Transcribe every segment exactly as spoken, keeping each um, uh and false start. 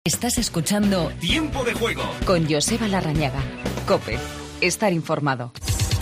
Estás escuchando Tiempo de Juego con Joseba Larrañaga. COPE. Estar informado.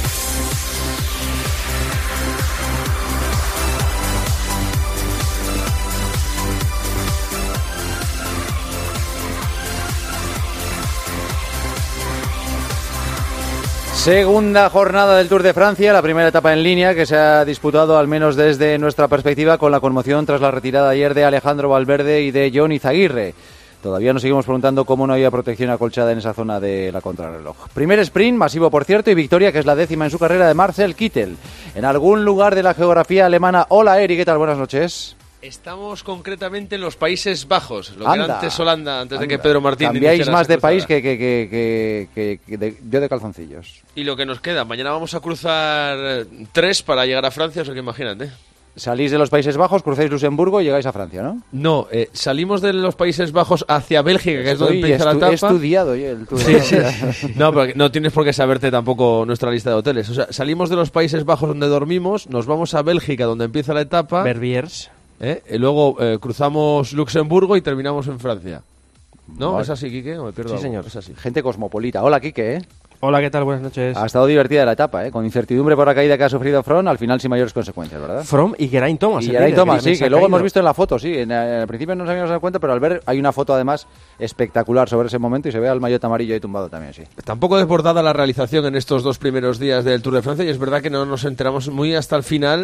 Segunda jornada del Tour de Francia, la primera etapa en línea que se ha disputado, al menos desde nuestra perspectiva, con la conmoción tras la retirada ayer de Alejandro Valverde y de Jon Izagirre. Todavía nos seguimos preguntando cómo no había protección acolchada en esa zona de la contrarreloj. Primer sprint, masivo por cierto, y victoria que es la décima en su carrera de Marcel Kittel. En algún lugar de la geografía alemana. Hola Eri, ¿qué tal? Buenas noches. Estamos concretamente en los Países Bajos, lo anda, que era antes Holanda, antes anda. de que Pedro Martín... Cambiáis más de país que, que, que, que, que, que de, yo de calzoncillos. Y lo que nos queda, mañana vamos a cruzar tres para llegar a Francia, o sea que imagínate. Salís de los Países Bajos, cruzáis Luxemburgo y llegáis a Francia, ¿no? No, eh, salimos de los Países Bajos hacia Bélgica, que Estoy, es donde empieza estu- la etapa. He estudiado yo el tour. Sí, sí. No, pero no tienes por qué saberte tampoco nuestra lista de hoteles. O sea, salimos de los Países Bajos donde dormimos, nos vamos a Bélgica donde empieza la etapa. Verviers. ¿eh? Y luego eh, cruzamos Luxemburgo y terminamos en Francia. ¿No? Vale. ¿Es así, Quique? ¿O me pierdo Sí, algo? señor. Es así. Gente cosmopolita. Hola, Quique, ¿eh? Hola, ¿qué tal? Buenas noches. Ha estado divertida la etapa, ¿eh? Con incertidumbre por la caída que ha sufrido Froome, al final sin mayores consecuencias, ¿verdad? Froome y Geraint Thomas. Y el Geraint líder, Thomas, también sí, se ha que luego caído. hemos visto en la foto, sí. En, eh, al principio no nos habíamos dado cuenta, pero al ver hay una foto además espectacular sobre ese momento y se ve al maillot amarillo ahí tumbado también, sí. Tampoco desbordada la realización en estos dos primeros días del Tour de Francia y es verdad que no nos enteramos muy hasta el final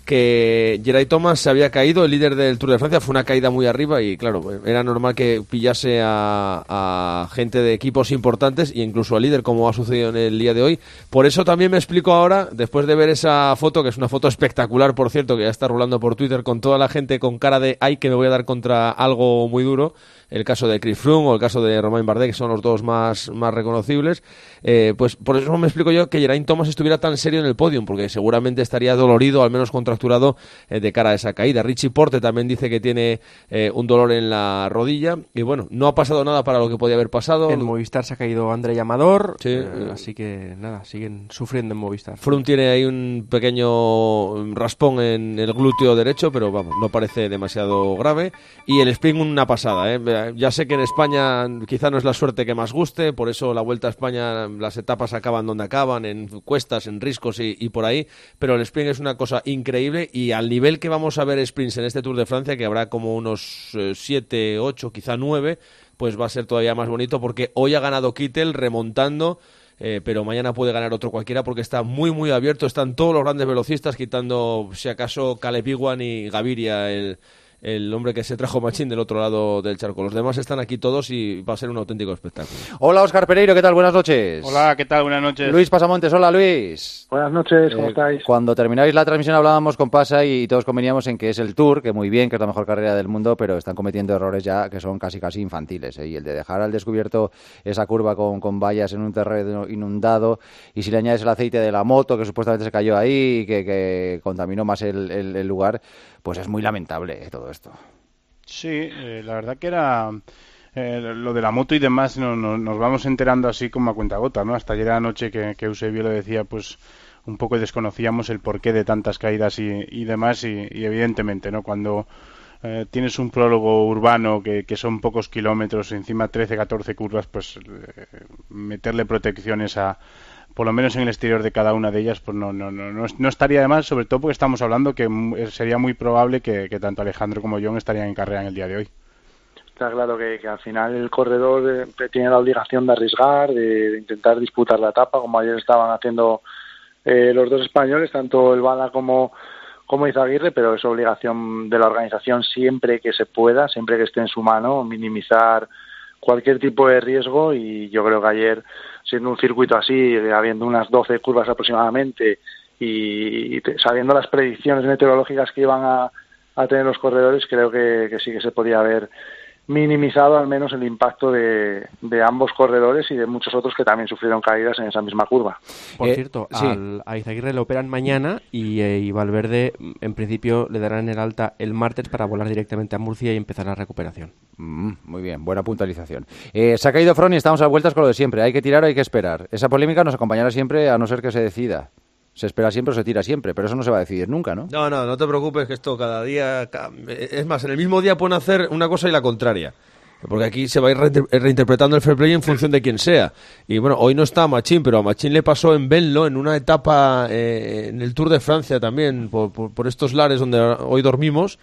que Geraint Thomas se había caído, el líder del Tour de Francia, fue una caída muy arriba y claro, era normal que pillase a, a gente de equipos importantes e incluso al líder, como ha sucedido en el día de hoy. Por eso también me explico ahora, después de ver esa foto, que es una foto espectacular, por cierto, que ya está rulando por Twitter con toda la gente con cara de ay, que me voy a dar contra algo muy duro, el caso de Chris Froome o el caso de Romain Bardet, que son los dos más, más reconocibles, eh, pues por eso me explico yo que Geraint Thomas estuviera tan serio en el podium, porque seguramente estaría dolorido, al menos contracturado, eh, de cara a esa caída. Richie Porte también dice que tiene eh, un dolor en la rodilla, y bueno, no ha pasado nada para lo que podía haber pasado. En Movistar se ha caído André Amador, Sí. eh, así que nada, siguen sufriendo en Movistar. Froome tiene ahí un pequeño raspón en el glúteo derecho, pero vamos, no parece demasiado grave. Y el sprint una pasada, ¿eh? Ya sé que en España quizá no es la suerte que más guste, por eso la Vuelta a España, las etapas acaban donde acaban, en cuestas, en riscos y, y por ahí, pero el sprint es una cosa increíble y al nivel que vamos a ver sprints en este Tour de Francia, que habrá como unos siete, ocho, quizá nueve, pues va a ser todavía más bonito porque hoy ha ganado Kittel remontando. Eh, pero mañana puede ganar otro cualquiera porque está muy muy abierto, están todos los grandes velocistas, quitando si acaso Caleb Ewan y Gaviria, el, el hombre que se trajo Machín del otro lado del charco. Los demás están aquí todos y va a ser un auténtico espectáculo. Hola, Óscar Pereiro, ¿qué tal? Buenas noches. Hola, ¿qué tal? Buenas noches. Luis Pasamontes, hola Luis. Buenas noches, ¿cómo Eh, estáis? Cuando termináis la transmisión hablábamos con Pasa y todos conveníamos en que es el Tour, que muy bien, que es la mejor carrera del mundo, pero están cometiendo errores ya que son casi casi infantiles, ¿eh? Y el de dejar al descubierto esa curva con, con vallas en un terreno inundado, y si le añades el aceite de la moto que supuestamente se cayó ahí y que, que contaminó más el, el, el lugar, pues es muy lamentable, ¿eh? Todo esto. Sí, eh, la verdad que era eh, lo de la moto y demás, no, no, nos vamos enterando así como a cuentagotas, ¿no? Hasta ayer anoche que, que Eusebio lo decía, pues un poco desconocíamos el porqué de tantas caídas y, y demás, y, y evidentemente, ¿no? Cuando eh, tienes un prólogo urbano que, que son pocos kilómetros, encima trece, catorce curvas, pues eh, meterle protecciones a, por lo menos en el exterior de cada una de ellas, pues no, no, no, no, no estaría de mal, sobre todo porque estamos hablando que sería muy probable que, que tanto Alejandro como Jon estarían en carrera en el día de hoy. Está claro que, que al final el corredor eh, tiene la obligación de arriesgar, de, de intentar disputar la etapa, como ayer estaban haciendo eh, los dos españoles, tanto el Bala como, como Izagirre, pero es obligación de la organización siempre que se pueda, siempre que esté en su mano, minimizar cualquier tipo de riesgo, y yo creo que ayer, siendo un circuito así, habiendo unas doce curvas aproximadamente y, y sabiendo las predicciones meteorológicas que iban a, a tener los corredores, creo que, que sí que se podía haber minimizado al menos el impacto de, de ambos corredores y de muchos otros que también sufrieron caídas en esa misma curva. Por Eh, cierto, sí. al, a Izagirre le operan mañana y, eh, y Valverde en principio le darán el alta el martes para volar directamente a Murcia y empezar la recuperación. Mm, muy bien, buena puntualización. Eh, se ha caído Froome y estamos a vueltas con lo de siempre. Hay que tirar o hay que esperar. Esa polémica nos acompañará siempre a no ser que se decida. Se espera siempre o se tira siempre, pero eso no se va a decidir nunca, ¿no? No, no, no te preocupes que esto cada día... ca- Es más, en el mismo día pueden hacer una cosa y la contraria. Porque aquí se va a ir reinter- reinterpretando el fair play en función de quién sea. Y bueno, hoy no está a Machín, pero a Machín le pasó en Venlo, en una etapa eh, en el Tour de Francia también, por, por, por estos lares donde hoy dormimos,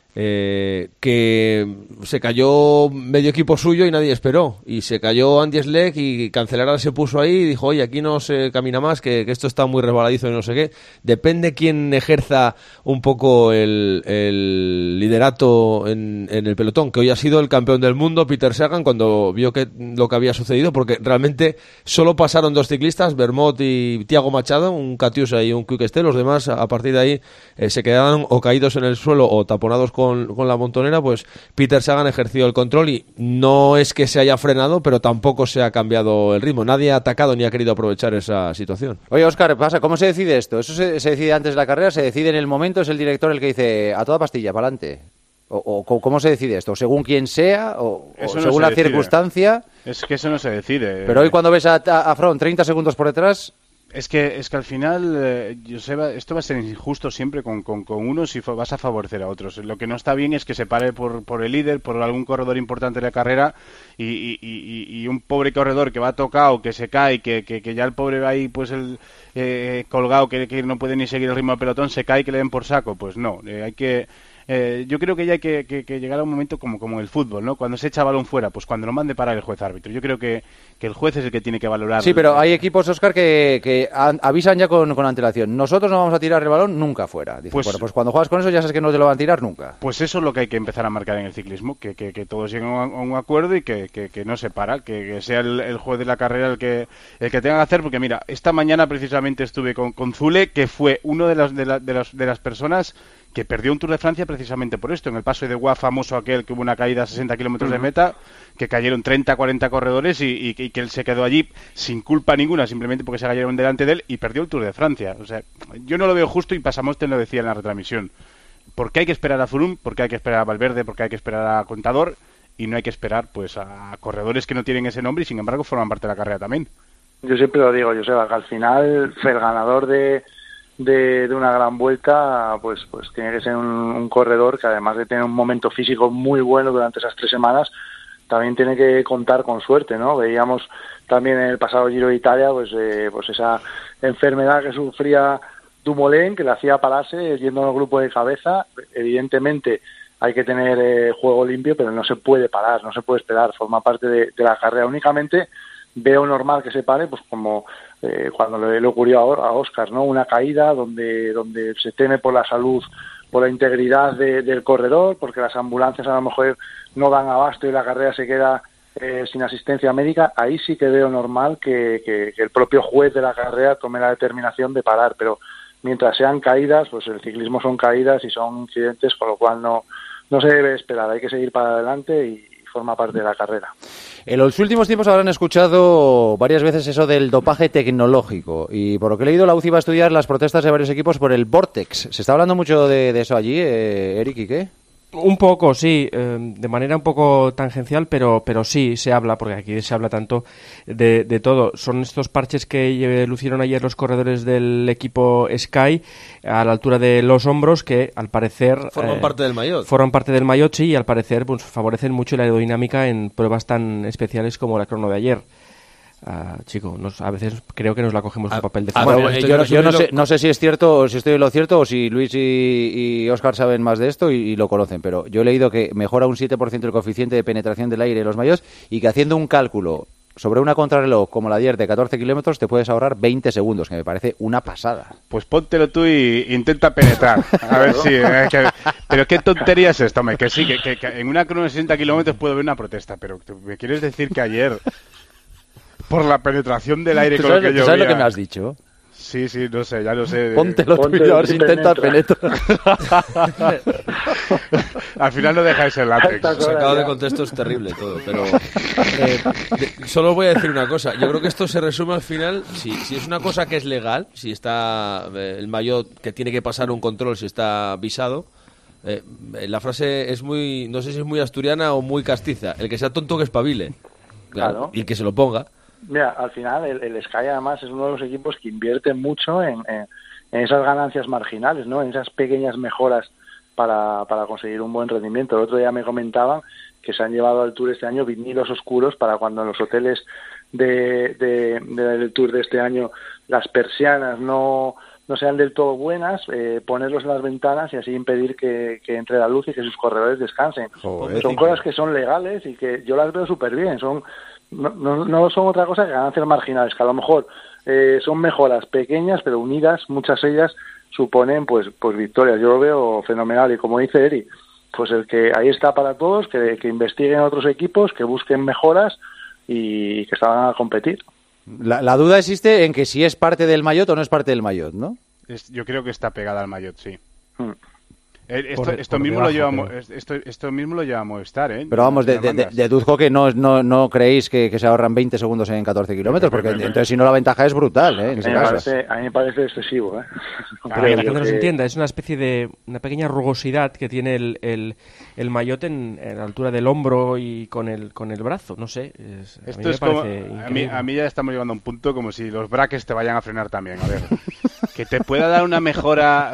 eh, que se cayó medio equipo suyo y nadie esperó. Y se cayó Andy Schleck y Cancellara se puso ahí y dijo, oye, aquí no se camina más, que, que esto está muy resbaladizo y no sé qué. Depende quién ejerza un poco el, el liderato en, en el pelotón, que hoy ha sido el campeón del mundo, Peter Sagan, cuando vio que lo que había sucedido, porque realmente solo pasaron dos ciclistas, Vermont y Thiago Machado, un Catiusa y un Quick Step. Los demás, a partir de ahí, eh, se quedaron o caídos en el suelo o taponados con Con, con la montonera. Pues Peter Sagan ejerció el control y no es que se haya frenado, pero tampoco se ha cambiado el ritmo. Nadie ha atacado ni ha querido aprovechar esa situación. Oye, Óscar, pasa, ¿cómo se decide esto? ¿Eso se, se decide antes de la carrera? ¿Se decide en el momento? ¿Es el director el que dice a toda pastilla, para adelante? O, o ¿cómo se decide esto? ¿Según quién sea? ¿O, o no según la decide. circunstancia? Es que eso no se decide. Pero hoy cuando ves a, a, a Froome treinta segundos por detrás... Es que, es que al final, eh, Joseba, esto va a ser injusto siempre con, con, con unos y vas a favorecer a otros. Lo que no está bien es que se pare por, por el líder, por algún corredor importante de la carrera y, y, y, y un pobre corredor que va tocado, que se cae, que, que, que ya el pobre va ahí pues el eh, colgado, que, que no puede ni seguir el ritmo del pelotón, se cae y que le den por saco. Pues no, eh, hay que... Eh, yo creo que ya hay que, que, que llegar a un momento como, como en el fútbol, ¿no? Cuando se echa balón fuera, pues cuando lo mande parar el juez árbitro. Yo creo que, que el juez es el que tiene que valorar. Sí, pero hay equipos, Óscar, que, que an- avisan ya con, con antelación. Nosotros no vamos a tirar el balón nunca fuera. Dice, Pues- bueno, pues cuando juegas con eso ya sabes que no te lo van a tirar nunca. Pues eso es lo que hay que empezar a marcar en el ciclismo, que, que, que todos lleguen a un, a un acuerdo y que, que, que no se para, que, que sea el, el juez de la carrera el que el que tenga que hacer, porque mira, esta mañana precisamente estuve con, con Zule, que fue uno de las de, la- de, las, de las personas que perdió un Tour de Francia precisamente por esto, en el paso de Gua famoso aquel que hubo una caída a sesenta kilómetros de meta, que cayeron treinta, cuarenta corredores y, y, y que él se quedó allí sin culpa ninguna, simplemente porque se cayeron delante de él y perdió el Tour de Francia. O sea, yo no lo veo justo y Pasamonte lo decía en la retransmisión. ¿Por qué hay que esperar a Froome? ¿Por qué hay que esperar a Valverde? ¿Por qué hay que esperar a Contador? Y no hay que esperar pues a corredores que no tienen ese nombre y sin embargo forman parte de la carrera también. Yo siempre lo digo, Joseba, que al final el ganador de, de, de una gran vuelta pues pues tiene que ser un, un corredor que además de tener un momento físico muy bueno durante esas tres semanas, también tiene que contar con suerte, ¿no? Veíamos también en el pasado Giro de Italia pues, eh, pues esa enfermedad que sufría Dumoulin, que le hacía pararse yendo al grupo de cabeza. Evidentemente hay que tener eh, juego limpio, pero no se puede parar, no se puede esperar, forma parte de, de la carrera. Únicamente veo normal que se pare, pues como eh, cuando le, le ocurrió a, a Óscar, ¿no? Una caída donde donde se teme por la salud, por la integridad de, del corredor, porque las ambulancias a lo mejor no dan abasto y la carrera se queda eh, sin asistencia médica. Ahí sí que veo normal que, que, que el propio juez de la carrera tome la determinación de parar, pero mientras sean caídas, pues el ciclismo son caídas y son incidentes, con lo cual no, no se debe esperar, hay que seguir para adelante y forma parte de la carrera. En los últimos tiempos habrán escuchado varias veces eso del dopaje tecnológico y por lo que he leído la U C I va a estudiar las protestas de varios equipos por el Vortex. ¿Se está hablando mucho de, de eso allí, eh, Eric, y qué? Un poco, sí, eh, de manera un poco tangencial, pero pero sí se habla, porque aquí se habla tanto de, de todo. Son estos parches que eh, lucieron ayer los corredores del equipo Sky a la altura de los hombros, que al parecer... Forman eh, parte del maillot. Forman parte del maillot, sí, y al parecer pues, favorecen mucho la aerodinámica en pruebas tan especiales como la crono de ayer. Uh, chico, nos, a veces creo que nos la cogemos en papel de ah, Bueno, bueno, eh, esto yo, yo no- yo no, lo- sé, no sé si es cierto o si estoy en lo cierto o si Luis y, y Óscar saben más de esto y, y lo conocen, pero yo he leído que mejora un siete por ciento el coeficiente de penetración del aire en los maillots y que haciendo un cálculo sobre una contrarreloj como la de ayer de catorce kilómetros te puedes ahorrar veinte segundos, que me parece una pasada. Pues póntelo tú y intenta penetrar. A ver si... eh, que- pero qué tontería es esto, hombre. Que sí, que, que- que en una crono de sesenta kilómetros puede haber una protesta, pero ¿tú ¿me quieres decir que ayer, por la penetración del aire ¿Tú con lo sabes, que tú yo sabes lo que me has dicho? Sí, sí, no sé, ya lo sé. Póntelo tú Ponte y a ver si y intenta penetra. penetrar. Al final no deja de ser látex. Tantas horas Sacado de ya. contexto es terrible todo, pero eh, de- solo voy a decir una cosa. Yo creo que esto se resume al final, si, si es una cosa que es legal, si está eh, el maillot que tiene que pasar un control, si está visado, eh, la frase es muy, no sé si es muy asturiana o muy castiza, el que sea tonto que espabile. Claro, Claro. y el que se lo ponga. Mira, al final el, el Sky además es uno de los equipos que invierte mucho en, en, en esas ganancias marginales, ¿no? En esas pequeñas mejoras para, para conseguir un buen rendimiento. El otro día me comentaban que se han llevado al Tour este año vinilos oscuros para cuando en los hoteles de, de, de, del Tour de este año las persianas no, no sean del todo buenas, eh, ponerlos en las ventanas y así impedir que, que entre la luz y que sus corredores descansen. Joder, son cosas que son legales y que yo las veo súper bien, son no, no, no son otra cosa que ganancias marginales, que a lo mejor eh, son mejoras pequeñas pero unidas, muchas ellas suponen pues pues victorias. Yo lo veo fenomenal y como dice Eri, pues el que ahí está para todos, que, que investiguen otros equipos, que busquen mejoras y que salgan a competir. La, la duda existe en que si es parte del maillot o no es parte del maillot, ¿no? Es, yo creo que está pegada al maillot, sí. Hmm. Esto, por, esto, por mismo debajo, lo lleva, esto, esto mismo lo lleva a Movistar, ¿eh? Pero vamos, de, de, de, deduzco que no, no, no creéis que, que se ahorran veinte segundos en catorce kilómetros, porque entonces si no la ventaja es brutal, ¿eh? En ese a, mí me caso. parece, a mí me parece excesivo, ¿eh? Para que la gente no se entienda, es una especie de una pequeña rugosidad que tiene el, el, el maillot en, en la altura del hombro y con el con el brazo, no sé. Es, Esto a mí me es como, parece a mí, a mí ya estamos llevando a un punto como si los braques te vayan a frenar también, a ver. Que te pueda dar una mejora...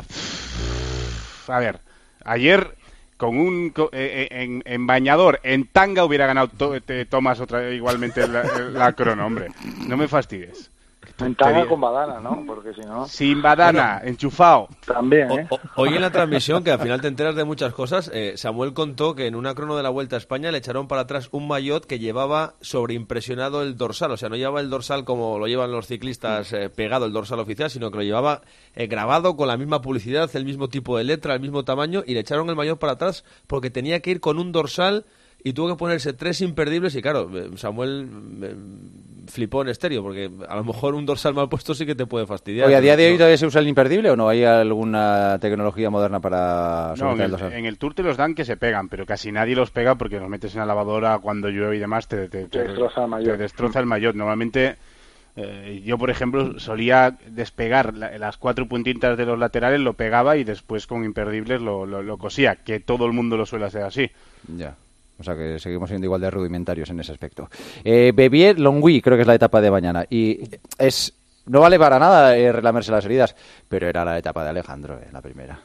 A ver... Ayer, con un eh, en, en bañador, en tanga, hubiera ganado to, te tomas otra igualmente la, la crono, hombre. No me fastidies. En tanga con badana, ¿no? Porque si no... Sin badana, bueno, enchufado. También, ¿eh? O, o, hoy en la transmisión, que al final te enteras de muchas cosas, eh, Samuel contó que en una crono de la Vuelta a España le echaron para atrás un maillot que llevaba sobreimpresionado el dorsal. O sea, no llevaba el dorsal como lo llevan los ciclistas eh, pegado el dorsal oficial, sino que lo llevaba eh, grabado con la misma publicidad, el mismo tipo de letra, el mismo tamaño, y le echaron el maillot para atrás porque tenía que ir con un dorsal y tuvo que ponerse tres imperdibles y claro, Samuel eh, flipó en estéreo porque a lo mejor un dorsal mal puesto sí que te puede fastidiar. Oye, ¿a día de hoy todavía se usa el imperdible o no? ¿Hay alguna tecnología moderna para no, en el, dorsal? En el Tour te los dan que se pegan, pero casi nadie los pega porque los metes en la lavadora cuando llueve y demás, te, te, te, te destroza el maillot. Te destroza el maillot. Normalmente eh, yo, por ejemplo, solía despegar la, las cuatro puntitas de los laterales, lo pegaba y después con imperdibles lo, lo, lo cosía, que todo el mundo lo suele hacer así. Ya. O sea que seguimos siendo igual de rudimentarios en ese aspecto. Eh, Bevier Longwy, creo que es la etapa de mañana. Y es no vale para nada eh, relamerse las heridas, pero era la etapa de Alejandro, eh, la primera.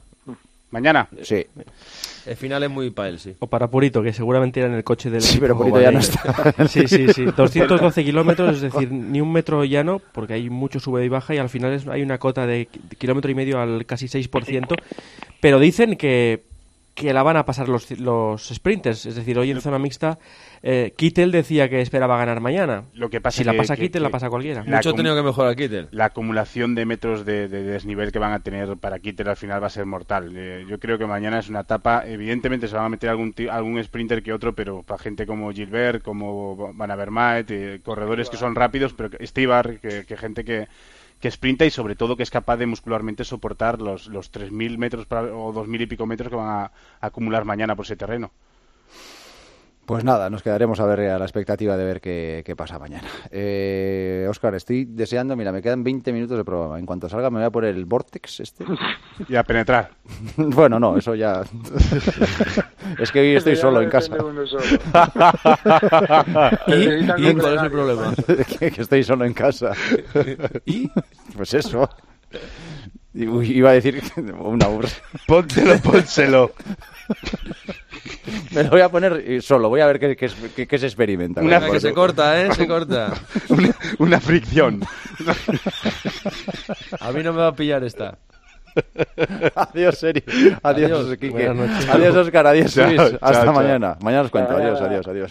¿Mañana? Sí. El final es muy para él, sí. O para Purito, que seguramente era en el coche del... Sí, pero Purito ya no está. Sí, sí, sí. doscientos doce kilómetros, es decir, ni un metro llano, porque hay mucho sube y baja, y al final es, hay una cota de kilómetro y medio al casi seis por ciento. Pero dicen que... que la van a pasar los, los sprinters, es decir, hoy en zona mixta eh, Kittel decía que esperaba ganar mañana. Lo que pasa si que, la pasa que, Kittel, que la pasa cualquiera. Mucho ha tenido que mejorar Kittel. La acumulación de metros de, de desnivel que van a tener para Kittel al final va a ser mortal. Eh, yo creo que mañana es una etapa, evidentemente se van a meter algún algún sprinter que otro, pero para gente como Gilbert, como Van Avermaet, eh, corredores que son rápidos, pero Stibar, que, que gente que que sprinta y sobre todo que es capaz de muscularmente soportar los, los tres mil metros para, o dos mil y pico metros que van a, a acumular mañana por ese terreno. Pues nada, nos quedaremos a ver a la expectativa de ver qué, qué pasa mañana. Eh, Óscar, estoy deseando, mira, me quedan veinte minutos de programa. En cuanto salga me voy a poner el Vortex este. Y a penetrar. Bueno, no, eso ya... Es que hoy estoy solo en casa. ¿Y? ¿Y cuál es el problema? que, que estoy solo en casa. ¿Y? Pues eso. Iba a decir una urra. Póntelo, pónselo. Me lo voy a poner solo, voy a ver qué, qué, qué, qué se experimenta. Una que se corta, ¿eh? Se corta. una, una fricción. A mí no me va a pillar esta. Adiós, Eri. Adiós, Adiós, Quique. Adiós, Óscar. Adiós, chao, Luis. chao, Hasta chao. mañana. Mañana os cuento. Adiós, adiós, adiós.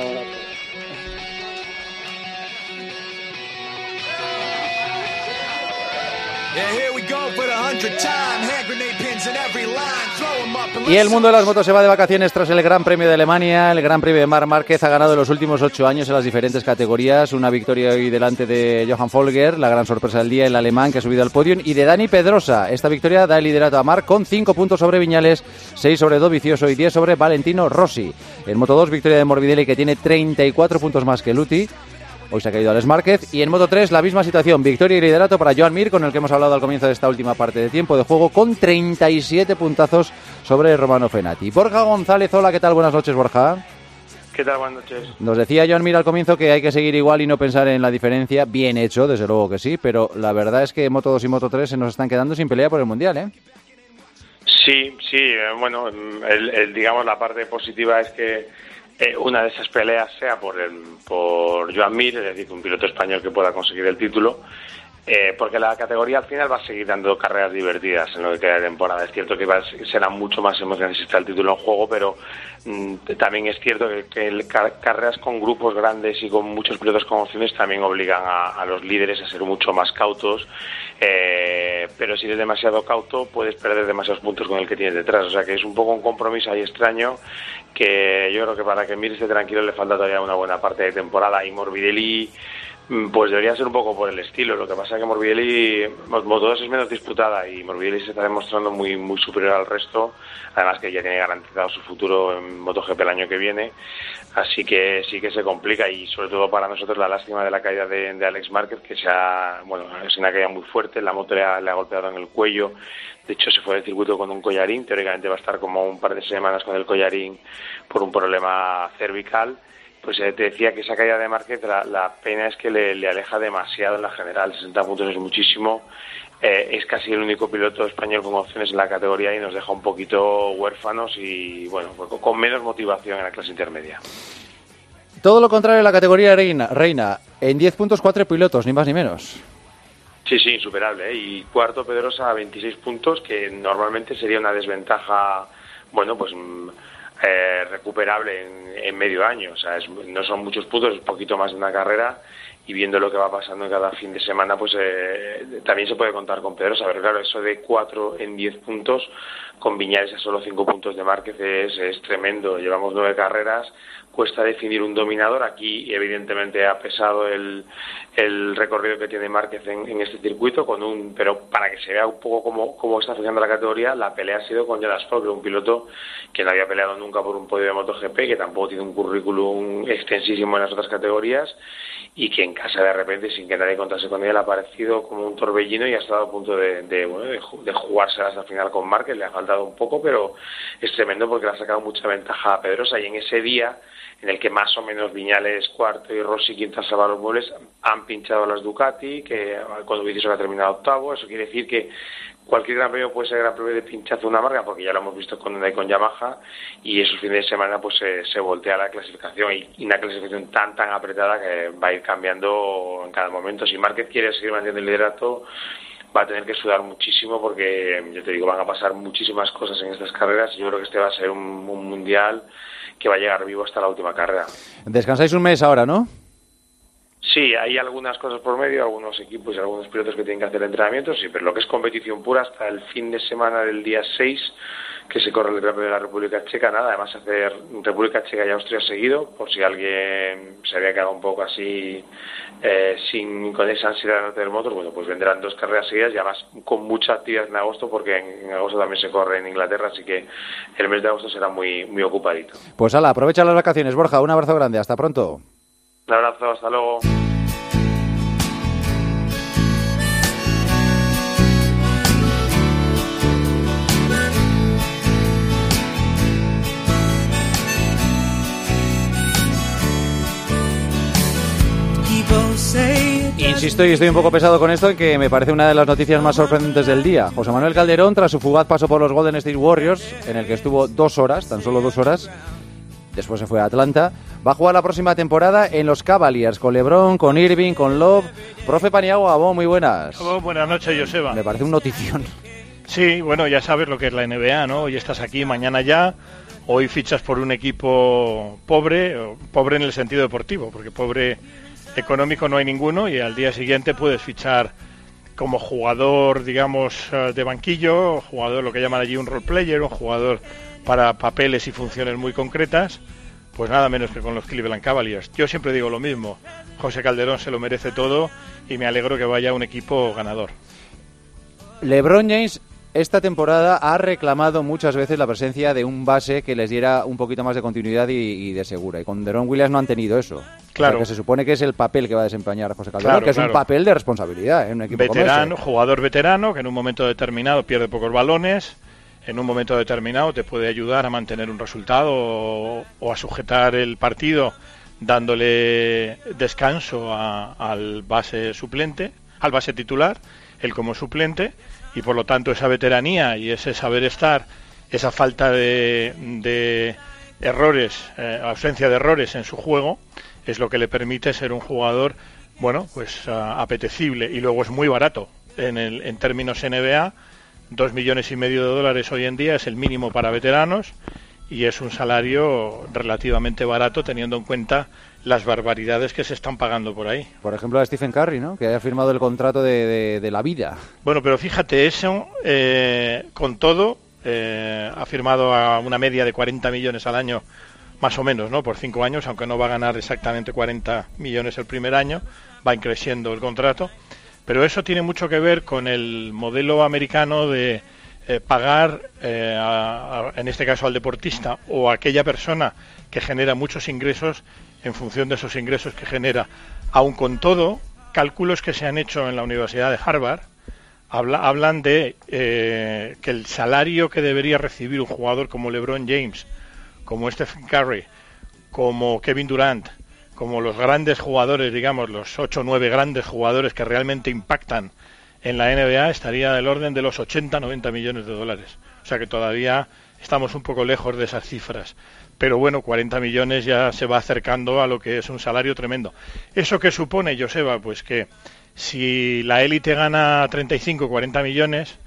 Y el mundo de las motos se va de vacaciones tras el Gran Premio de Alemania. El Gran Premio de Marc Márquez ha ganado en los últimos ocho años en las diferentes categorías. Una victoria hoy delante de Johan Folger, la gran sorpresa del día, el alemán que ha subido al podio, y de Dani Pedrosa. Esta victoria da el liderato a Marc con cinco puntos sobre Viñales, seis sobre Dovizioso y diez sobre Valentino Rossi. En Moto dos, victoria de Morbidelli, que tiene treinta y cuatro puntos más que Luti. Hoy se ha caído Alex Márquez. Y en Moto tres la misma situación, victoria y liderato para Joan Mir, con el que hemos hablado al comienzo de esta última parte de tiempo de juego, con treinta y siete puntazos sobre Romano Fenati. Borja González, hola, ¿qué tal? Buenas noches, Borja. ¿Qué tal? Buenas noches. Nos decía Joan Mir al comienzo que hay que seguir igual y no pensar en la diferencia. Bien hecho, desde luego que sí, pero la verdad es que Moto dos y Moto tres se nos están quedando sin pelea por el Mundial, ¿eh? Sí, sí, eh, bueno, el, el, digamos la parte positiva es que eh, una de esas peleas sea por el, por Joan Mir, es decir, un piloto español que pueda conseguir el título, eh, porque la categoría al final va a seguir dando carreras divertidas en lo que queda de temporada. Es cierto que va a, será mucho más emocionante si está el título en juego, pero mmm, también es cierto que, que el, car carreras con grupos grandes y con muchos pilotos con opciones también obligan a, a los líderes a ser mucho más cautos. Eh, pero si eres demasiado cauto puedes perder demasiados puntos con el que tienes detrás, o sea que es un poco un compromiso ahí extraño que yo creo que para que Mir esté tranquilo le falta todavía una buena parte de temporada, y Morbidelli pues debería ser un poco por el estilo. Lo que pasa es que Morbidelli, Moto dos es menos disputada y Morbidelli se está demostrando muy muy superior al resto, además que ya tiene garantizado su futuro en MotoGP el año que viene, así que sí que se complica, y sobre todo para nosotros la lástima de la caída de, de Alex Márquez, que se ha, bueno, es una caída muy fuerte, la moto le ha, le ha golpeado en el cuello, de hecho se fue del circuito con un collarín, teóricamente va a estar como un par de semanas con el collarín por un problema cervical. Pues eh, te decía que esa caída de Márquez, la, la pena es que le, le aleja demasiado en la general, sesenta puntos es muchísimo, eh, es casi el único piloto español con opciones en la categoría y nos deja un poquito huérfanos y bueno, con, con menos motivación en la clase intermedia. Todo lo contrario en la categoría reina, reina en diez puntos cuatro pilotos, ni más ni menos. Sí, sí, insuperable, ¿eh? Y cuarto Pedrosa a veintiséis puntos, que normalmente sería una desventaja, bueno, pues Eh, recuperable en, en medio año, o sea, es, no son muchos puntos, es un poquito más de una carrera, y viendo lo que va pasando en cada fin de semana, pues eh, también se puede contar con Pedrosa, pero claro, eso de cuatro en diez puntos, con Viñales a solo cinco puntos de Márquez es, es tremendo. Llevamos nueve carreras, cuesta definir un dominador. Aquí evidentemente ha pesado el, el recorrido que tiene Márquez en, en este circuito, con un, pero para que se vea un poco cómo, cómo está funcionando la categoría, la pelea ha sido con Jonas Folger, un piloto que no había peleado nunca por un podio de MotoGP, que tampoco tiene un currículum extensísimo en las otras categorías, y que en casa de repente, sin que nadie contase con él, ha aparecido como un torbellino y ha estado a punto de, de, bueno, de, de jugársela hasta el final con Márquez. Le ha faltado un poco, pero es tremendo porque le ha sacado mucha ventaja a Pedrosa, y en ese día en el que más o menos Viñales cuarto y Rossi quinto han salvado los muebles, han pinchado a las Ducati, que cuando Dovizioso ha terminado octavo. Eso quiere decir que cualquier gran premio puede ser gran premio de pinchazo de una marca, porque ya lo hemos visto con, con Yamaha, y esos fines de semana pues se, se voltea la clasificación, y, y una clasificación tan tan apretada que va a ir cambiando en cada momento. Si Márquez quiere seguir manteniendo el liderato, va a tener que sudar muchísimo, porque yo te digo, van a pasar muchísimas cosas en estas carreras, y yo creo que este va a ser un, un mundial que va a llegar vivo hasta la última carrera. Descansáis un mes ahora, ¿no? Sí, hay algunas cosas por medio, algunos equipos y algunos pilotos que tienen que hacer entrenamientos, sí, pero lo que es competición pura hasta el fin de semana del día seis, que se corre el Gran Premio de la República Checa, nada, además hacer República Checa y Austria seguido, por si alguien se había quedado un poco así eh, sin con esa ansiedad de no tener motos, bueno, pues vendrán dos carreras seguidas, y además con mucha actividad en agosto, porque en, en agosto también se corre en Inglaterra, así que el mes de agosto será muy, muy ocupadito. Pues ala, aprovecha las vacaciones, Borja, un abrazo grande, hasta pronto. Un abrazo, hasta luego. Insisto, y estoy un poco pesado con esto, que me parece una de las noticias más sorprendentes del día. José Manuel Calderón, tras su fugaz paso por los Golden State Warriors, en el que estuvo dos horas, tan solo dos horas, después se fue a Atlanta, va a jugar la próxima temporada en los Cavaliers, con LeBron, con Irving, con Love. Profe Paniagua, Gabón, muy buenas. Oh, buenas noches, Joseba. Me parece un notición. Sí, bueno, ya sabes lo que es la N B A, ¿no? Hoy estás aquí, mañana ya. Hoy fichas por un equipo pobre, pobre en el sentido deportivo, porque pobre económico no hay ninguno, y al día siguiente puedes fichar como jugador, digamos, de banquillo, jugador, lo que llaman allí un role player, un jugador para papeles y funciones muy concretas, pues nada menos que con los Cleveland Cavaliers. Yo siempre digo lo mismo, José Calderón se lo merece todo, y me alegro que vaya a un equipo ganador. LeBron James esta temporada ha reclamado muchas veces la presencia de un base que les diera un poquito más de continuidad y, y de segura, y con Deron Williams no han tenido eso. Claro. O sea, que se supone que es el papel que va a desempeñar José Calderón, Claro, que es claro. un papel de responsabilidad en un equipo Veterano, como ese. jugador veterano, que en un momento determinado pierde pocos balones, en un momento determinado te puede ayudar a mantener un resultado o, o a sujetar el partido dándole descanso a, al base suplente, al base titular, él como suplente, y por lo tanto esa veteranía y ese saber estar, esa falta de, de errores, eh, ausencia de errores en su juego, es lo que le permite ser un jugador, bueno, pues uh, apetecible, y luego es muy barato en, el, en términos N B A. Dos millones y medio de dólares hoy en día es el mínimo para veteranos y es un salario relativamente barato teniendo en cuenta las barbaridades que se están pagando por ahí. Por ejemplo, a Stephen Curry, ¿no? Que haya firmado el contrato de, de, de la vida. Bueno, pero fíjate, eso, eh, con todo, eh, ha firmado a una media de cuarenta millones al año, más o menos, ¿no? Por cinco años, aunque no va a ganar exactamente cuarenta millones el primer año, va creciendo el contrato. Pero eso tiene mucho que ver con el modelo americano de eh, pagar, eh, a, a, en este caso al deportista o a aquella persona que genera muchos ingresos en función de esos ingresos que genera. Aun con todo, cálculos que se han hecho en la Universidad de Harvard habla, hablan de eh, que el salario que debería recibir un jugador como LeBron James, como Stephen Curry, como Kevin Durant, como los grandes jugadores, digamos, los ocho o nueve grandes jugadores que realmente impactan en la N B A, estaría del orden de los ochenta a noventa millones de dólares. O sea que todavía estamos un poco lejos de esas cifras. Pero bueno, cuarenta millones ya se va acercando a lo que es un salario tremendo. ¿Eso qué supone, Joseba? Pues que si la élite gana treinta y cinco o cuarenta millones,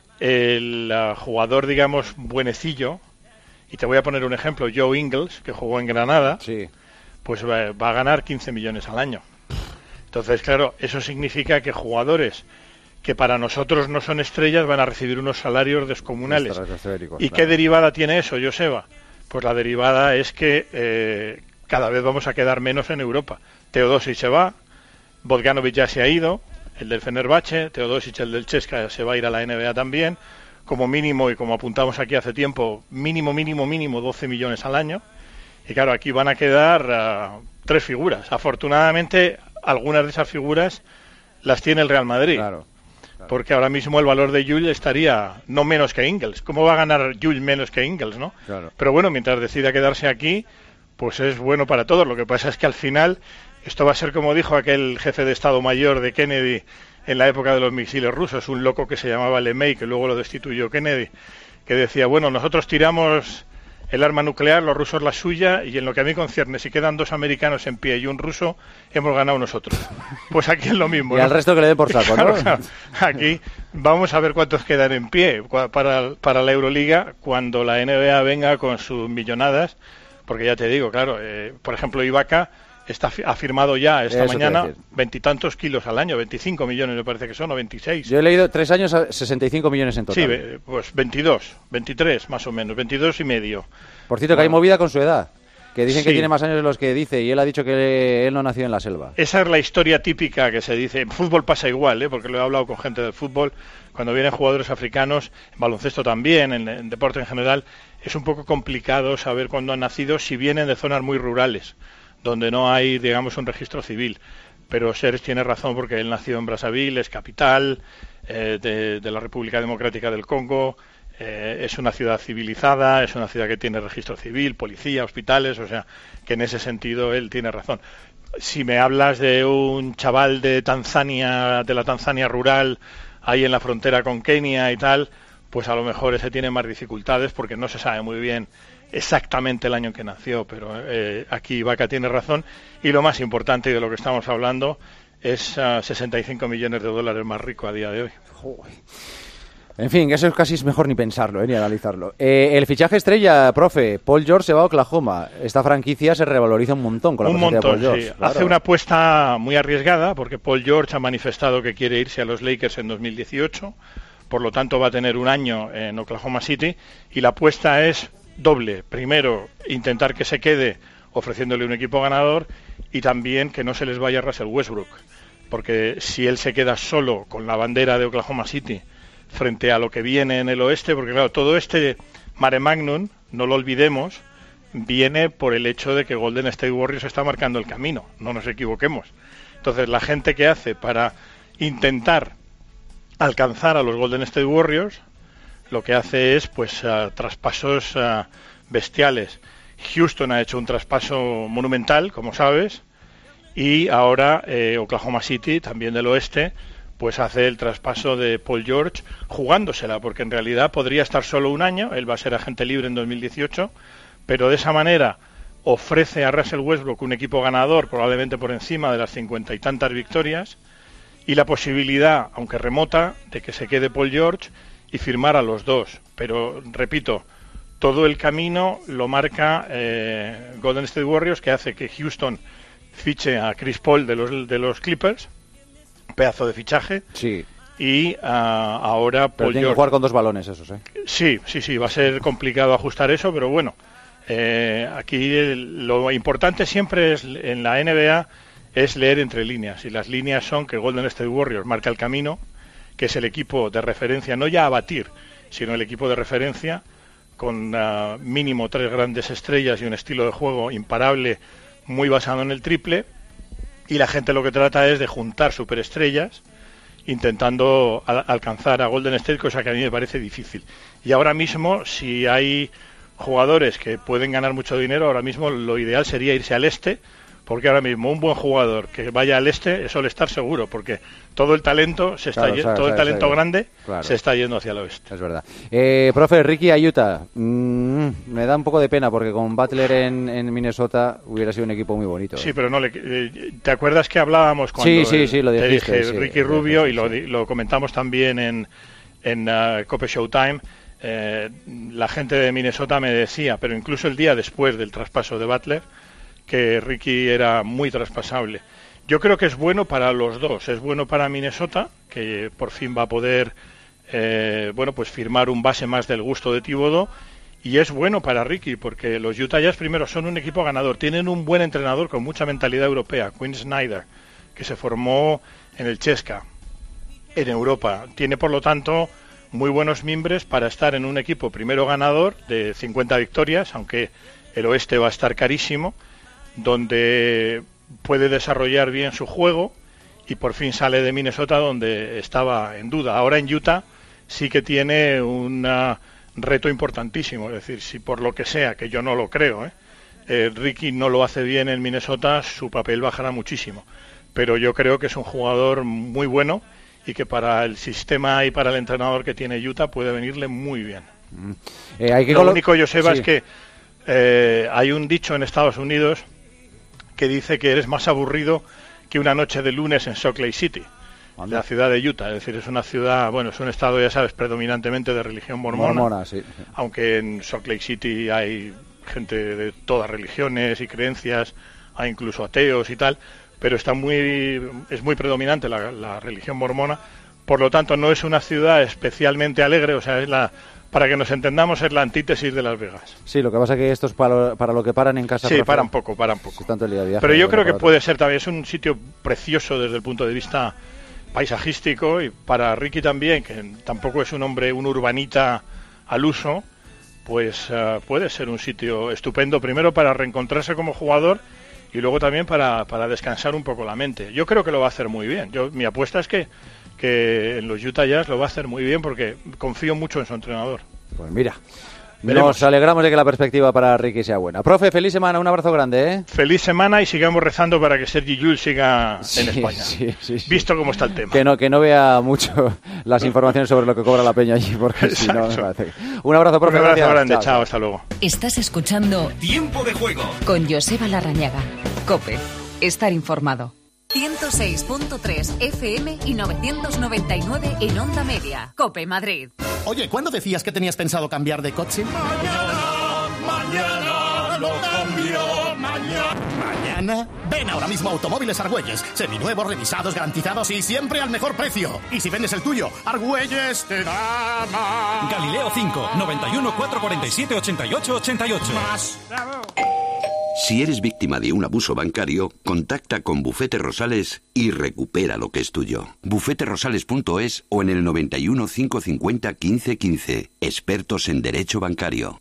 el uh, jugador, digamos, buenecillo, y te voy a poner un ejemplo, Joe Ingles, que jugó en Granada, sí, pues va, va a ganar quince millones al año. Entonces, claro, eso significa que jugadores que para nosotros no son estrellas van a recibir unos salarios descomunales. ¿Y qué derivada tiene eso, Joseba? Pues la derivada es que eh, cada vez vamos a quedar menos en Europa. Teodosic se va, Bogdanovic ya se ha ido, el del Fenerbahce, Teodosic, el del Chesca, se va a ir a la N B A también, como mínimo, y como apuntamos aquí hace tiempo, mínimo, mínimo, mínimo doce millones al año. Y claro, aquí van a quedar uh, tres figuras. Afortunadamente, algunas de esas figuras las tiene el Real Madrid. Claro, claro. Porque ahora mismo el valor de Jules estaría no menos que Ingles. ¿Cómo va a ganar Jules menos que Ingles, no? Claro. Pero bueno, mientras decida quedarse aquí, pues es bueno para todos. Lo que pasa es que al final esto va a ser como dijo aquel jefe de Estado Mayor de Kennedy en la época de los misiles rusos, un loco que se llamaba LeMay, que luego lo destituyó Kennedy, que decía, bueno, nosotros tiramos el arma nuclear, los rusos la suya, y en lo que a mí concierne, si quedan dos americanos en pie y un ruso, hemos ganado nosotros. Pues aquí es lo mismo, y ¿no? al resto que le dé por saco, ¿no? Claro, claro. Aquí vamos a ver cuántos quedan en pie para, para la Euroliga cuando la N B A venga con sus millonadas, porque ya te digo, claro, eh, por ejemplo, Ibaka está ha firmado ya esta Eso mañana veintitantos kilos al año, veinticinco millones me parece que son, o veintiséis. Yo he leído tres años a sesenta y cinco millones en total. Sí, pues veintidós, veintitrés más o menos, veintidós y medio. Por cierto, que hay movida con su edad, que dicen Sí. que tiene más años de los que dice, y él ha dicho que él no nació en la selva. Esa es la historia típica que se dice. En fútbol pasa igual, ¿eh? Porque lo he hablado con gente del fútbol. Cuando vienen jugadores africanos, en baloncesto también, en, en deporte en general, es un poco complicado saber cuándo han nacido si vienen de zonas muy rurales, donde no hay, digamos, un registro civil. Pero Serge tiene razón porque él nació en Brazzaville, es capital eh, de, de la República Democrática del Congo. Eh, es una ciudad civilizada, es una ciudad que tiene registro civil, policía, hospitales, o sea, que en ese sentido él tiene razón. Si me hablas de un chaval de Tanzania, de la Tanzania rural, ahí en la frontera con Kenia y tal, pues a lo mejor ese tiene más dificultades porque no se sabe muy bien exactamente el año en que nació, pero eh, aquí Ibaka tiene razón, y lo más importante y de lo que estamos hablando es uh, sesenta y cinco millones de dólares más rico a día de hoy. Joder. En fin, eso es casi es mejor ni pensarlo, eh, ni analizarlo. Eh, el fichaje estrella, profe, Paul George se va a Oklahoma. Esta franquicia se revaloriza un montón con la un presencia montón, de Paul George. Sí. Claro. Hace una apuesta muy arriesgada porque Paul George ha manifestado que quiere irse a los Lakers en dos mil dieciocho, por lo tanto va a tener un año en Oklahoma City, y la apuesta es doble. Primero, intentar que se quede ofreciéndole un equipo ganador, y también que no se les vaya Russell Westbrook, porque si él se queda solo con la bandera de Oklahoma City frente a lo que viene en el oeste, porque claro, todo este mare magnum, no lo olvidemos, viene por el hecho de que Golden State Warriors está marcando el camino, no nos equivoquemos. Entonces, la gente que hace para intentar alcanzar a los Golden State Warriors, lo que hace es pues uh, traspasos uh, bestiales. Houston ha hecho un traspaso monumental, como sabes, y ahora eh, Oklahoma City, también del oeste, pues hace el traspaso de Paul George jugándosela, porque en realidad podría estar solo un año, él va a ser agente libre en dos mil dieciocho, pero de esa manera ofrece a Russell Westbrook un equipo ganador, probablemente por encima de las cincuenta y tantas victorias, y la posibilidad, aunque remota, de que se quede Paul George y firmar a los dos. Pero, repito, todo el camino lo marca eh, Golden State Warriors, que hace que Houston fiche a Chris Paul de los, de los Clippers, pedazo de fichaje, sí. y uh, ahora pero Paul tiene George... que jugar con dos balones esos, ¿eh? Sí, sí, sí, va a ser complicado ajustar eso, pero bueno, eh, aquí el, lo importante siempre es en la N B A es leer entre líneas, y las líneas son que Golden State Warriors marca el camino, que es el equipo de referencia, no ya a batir, sino el equipo de referencia con uh, mínimo tres grandes estrellas y un estilo de juego imparable muy basado en el triple, y la gente lo que trata es de juntar superestrellas intentando a- alcanzar a Golden State, cosa que a mí me parece difícil. Y ahora mismo, si hay jugadores que pueden ganar mucho dinero, ahora mismo lo ideal sería irse al este, porque ahora mismo un buen jugador que vaya al este es All-Star seguro, porque todo el talento se está Claro, ye- sabe, todo el sabe, talento sabe. grande Claro. se está yendo hacia el oeste. Es verdad. Eh, profe, Ricky a Utah. Mm, me da un poco de pena porque con Butler en, en Minnesota hubiera sido un equipo muy bonito. Sí, pero no le. eh, ¿Te acuerdas que hablábamos cuando Sí, sí, eh, sí, lo te dijiste, dije sí, Ricky lo Rubio, y dijiste, lo, sí. di- lo comentamos también en, en uh, Cope Showtime? Eh, la gente de Minnesota me decía, pero incluso el día después del traspaso de Butler, que Ricky era muy traspasable. Yo creo que es bueno para los dos. Es bueno para Minnesota, que por fin va a poder eh, bueno, pues firmar un base más del gusto de Thibodeau, y es bueno para Ricky, porque los Utah Jazz primero son un equipo ganador, tienen un buen entrenador con mucha mentalidad europea, Quinn Snyder, que se formó en el Chesca, en Europa. Tiene, por lo tanto, muy buenos mimbres para estar en un equipo primero ganador de cincuenta victorias, aunque el oeste va a estar carísimo, donde puede desarrollar bien su juego, y por fin sale de Minnesota, donde estaba en duda. Ahora en Utah sí que tiene un reto importantísimo, es decir, si por lo que sea, que yo no lo creo, ¿eh? Eh, Ricky no lo hace bien en Minnesota, su papel bajará muchísimo, pero yo creo que es un jugador muy bueno y que para el sistema y para el entrenador que tiene Utah puede venirle muy bien. Mm. Eh, hay que Lo colo- único, Joseba, sí. es que eh, hay un dicho en Estados Unidos que dice que eres más aburrido que una noche de lunes en Salt Lake City, Anda. la ciudad de Utah. Es decir, es una ciudad, bueno, es un estado, ya sabes, predominantemente de religión mormona, Mormona, sí. aunque en Salt Lake City hay gente de todas religiones y creencias, hay incluso ateos y tal, pero está muy, es muy predominante la, la religión mormona. Por lo tanto, no es una ciudad especialmente alegre, o sea, es la, para que nos entendamos, es la antítesis de Las Vegas. Sí, lo que pasa es que esto es para lo, para lo que paran en casa. Sí, profe. paran poco, paran poco. Sí, tanto el día de viaje, Pero yo bueno, creo que para puede otro. ser también, es un sitio precioso desde el punto de vista paisajístico, y para Ricky también, que tampoco es un hombre, un urbanita al uso, pues uh, puede ser un sitio estupendo, primero para reencontrarse como jugador y luego también para, para descansar un poco la mente. Yo creo que lo va a hacer muy bien. Yo, mi apuesta es que, que en los Utah Jazz lo va a hacer muy bien, porque confío mucho en su entrenador. Pues mira, Veremos. nos alegramos de que la perspectiva para Ricky sea buena. Profe, feliz semana, un abrazo grande, ¿eh? Feliz semana, y sigamos rezando para que Sergi Llull siga Sí, en España. sí, sí, sí. Visto cómo está el tema. Que no, que no vea mucho las informaciones sobre lo que cobra la peña allí, porque si no, me Exacto. parece. Un abrazo, profe. Un abrazo gracias. grande, Chao, chao, chao. hasta luego. Estás escuchando Tiempo de juego. con Joseba Larrañaga. COPE. Estar informado. ciento seis punto tres F M y novecientos noventa y nueve en Onda Media. COPE Madrid. Oye, ¿cuándo decías que tenías pensado cambiar de coche? Mañana, mañana lo cambio, mañana. ¿Mañana? Ven ahora mismo a Automóviles Argüelles. Seminuevos, revisados, garantizados y siempre al mejor precio. Y si vendes el tuyo, Argüelles te da más. Galileo cinco, noventa y uno, cuatrocientos cuarenta y siete, ochenta y ocho, ochenta y ocho. Más. Si eres víctima de un abuso bancario, contacta con Bufete Rosales y recupera lo que es tuyo. bufete rosales punto es o en el noventa y uno, quinientos cincuenta, quince quince. Expertos en Derecho Bancario.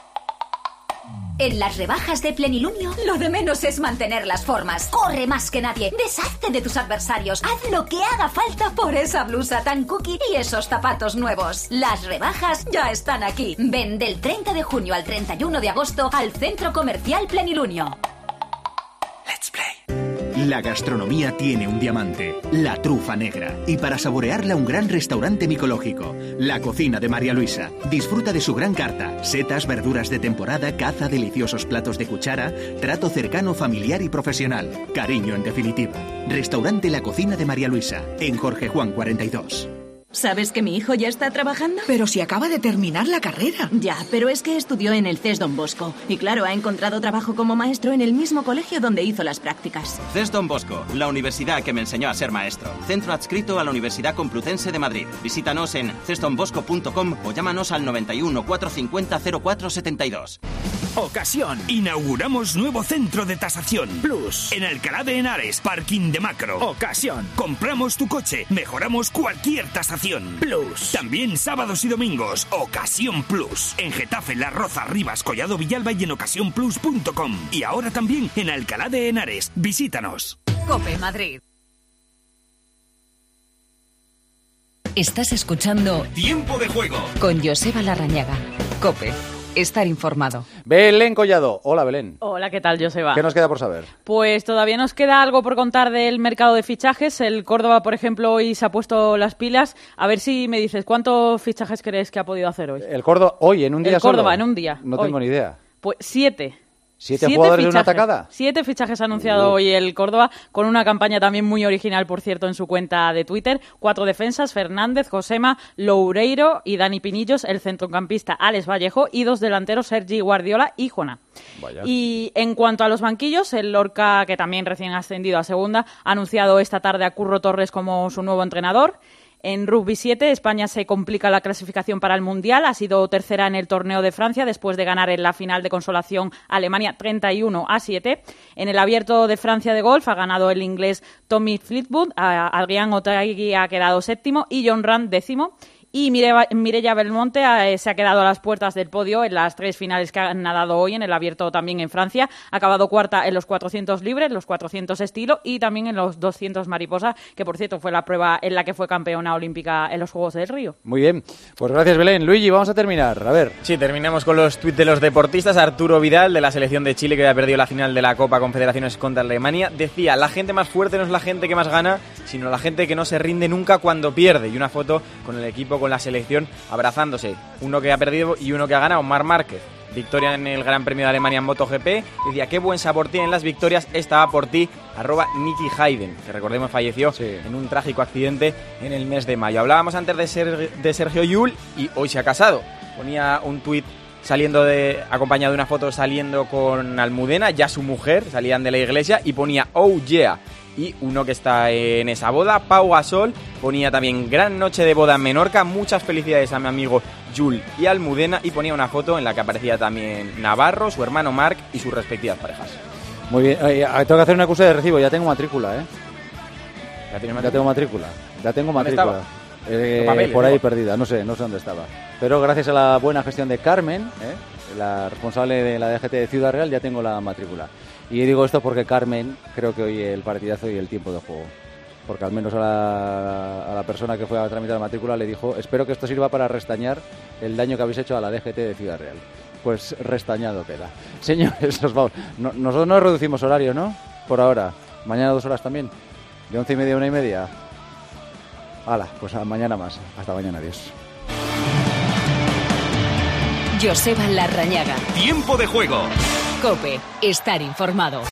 En las rebajas de Plenilunio, lo de menos es mantener las formas. Corre más que nadie, deshazte de tus adversarios, haz lo que haga falta por esa blusa tan cookie y esos zapatos nuevos. Las rebajas ya están aquí. Ven del treinta de junio al treinta y uno de agosto al Centro Comercial Plenilunio. Let's play. La gastronomía tiene un diamante, la trufa negra. Y para saborearla, un gran restaurante micológico, La Cocina de María Luisa. Disfruta de su gran carta, setas, verduras de temporada, caza, deliciosos platos de cuchara, trato cercano, familiar y profesional. Cariño en definitiva. Restaurante La Cocina de María Luisa, en Jorge Juan cuarenta y dos. ¿Sabes que mi hijo ya está trabajando? Pero si acaba de terminar la carrera. Ya, pero es que estudió en el C E S Don Bosco. Y claro, ha encontrado trabajo como maestro en el mismo colegio donde hizo las prácticas. C E S Don Bosco, la universidad que me enseñó a ser maestro. Centro adscrito a la Universidad Complutense de Madrid. Visítanos en cesdonbosco punto com o llámanos al noventa y uno, cuatrocientos cincuenta, cero cuatro setenta y dos. Ocasión. Inauguramos nuevo centro de tasación. Plus. En Alcalá de Henares, parking de Macro. Ocasión. Compramos tu coche. Mejoramos cualquier tasación. Plus. También sábados y domingos. Ocasión Plus. En Getafe, Las Rozas, Rivas, Collado Villalba y en ocasión plus punto com. Y ahora también en Alcalá de Henares. Visítanos. COPE Madrid. Estás escuchando Tiempo de Juego con Joseba Larrañaga. COPE. Estar informado. Belén Collado. Hola, Belén. Hola, ¿qué tal, Joseba? ¿Qué nos queda por saber? Pues todavía nos queda algo por contar del mercado de fichajes. El Córdoba, por ejemplo, hoy se ha puesto las pilas. A ver si me dices, ¿cuántos fichajes crees que ha podido hacer hoy? El Córdoba, hoy, en un día El Córdoba, solo? en un día. No hoy. tengo ni idea. Pues siete. ¿Siete, ¿Siete jugadores fichajes, de una atacada? Siete fichajes ha anunciado uh. hoy el Córdoba, con una campaña también muy original, por cierto, en su cuenta de Twitter. Cuatro defensas, Fernández, Josema, Loureiro y Dani Pinillos, el centrocampista Alex Vallejo y dos delanteros, Sergi Guardiola y Jona. Vaya. Y en cuanto a los banquillos, el Lorca, que también recién ha ascendido a segunda, ha anunciado esta tarde a Curro Torres como su nuevo entrenador. En Rugby siete, España se complica la clasificación para el Mundial. Ha sido tercera en el torneo de Francia después de ganar en la final de consolación a Alemania treinta y uno a siete. En el Abierto de Francia de golf ha ganado el inglés Tommy Fleetwood. Adrián Otaegui ha quedado séptimo y John Ram décimo. Y Mireia Belmonte eh, se ha quedado a las puertas del podio en las tres finales que han nadado hoy en el Abierto también en Francia. Ha acabado cuarta en los cuatrocientos libres, los cuatrocientos estilo y también en los doscientos mariposa, que por cierto fue la prueba en la que fue campeona olímpica en los Juegos del Río. Muy bien, pues gracias Belén. Luigi, vamos a terminar, a ver. Sí, terminamos con los tuits de los deportistas. Arturo Vidal, de la selección de Chile, que había perdido la final de la Copa Confederaciones contra Alemania, decía: la gente más fuerte no es la gente que más gana, sino la gente que no se rinde nunca cuando pierde. Y una foto con el equipo, con la selección, abrazándose, uno que ha perdido y uno que ha ganado, Marc Márquez. Victoria en el Gran Premio de Alemania en MotoGP. Decía: qué buen sabor tienen las victorias, esta va por ti, arroba Nicky Hayden, que recordemos falleció sí. en un trágico accidente en el mes de mayo. Hablábamos antes de, Ser, de Sergio Llull y hoy se ha casado. Ponía un tuit saliendo de, acompañado de una foto saliendo con Almudena, ya su mujer, salían de la iglesia, y ponía oh yeah. Y uno que está en esa boda, Pau Gasol, ponía también gran noche de boda en Menorca, muchas felicidades a mi amigo Llull y Almudena, y ponía una foto en la que aparecía también Navarro, su hermano Marc y sus respectivas parejas. Muy bien, eh, tengo que hacer una acusa de recibo, ya tengo matrícula, ¿eh? ¿Ya, tienes matrícula? Ya tengo matrícula, ya tengo matrícula. Eh, papeles, por ahí ¿no? Perdida, no sé, no sé dónde estaba. Pero gracias a la buena gestión de Carmen, ¿eh? la responsable de la D G T de Ciudad Real, ya tengo la matrícula. Y digo esto porque Carmen, creo que hoy el partidazo y el tiempo de juego. Porque al menos a la, a la persona que fue a tramitar la matrícula le dijo: espero que esto sirva para restañar el daño que habéis hecho a la D G T de Ciudad Real. Pues restañado queda. Señores, nos vamos. No, nosotros no reducimos horario, ¿no? Por ahora. Mañana dos horas también. De once y media a una y media. Hala, pues a mañana más. Hasta mañana, adiós. Joseba Larrañaga. Tiempo de Juego. COPE. Estar informado.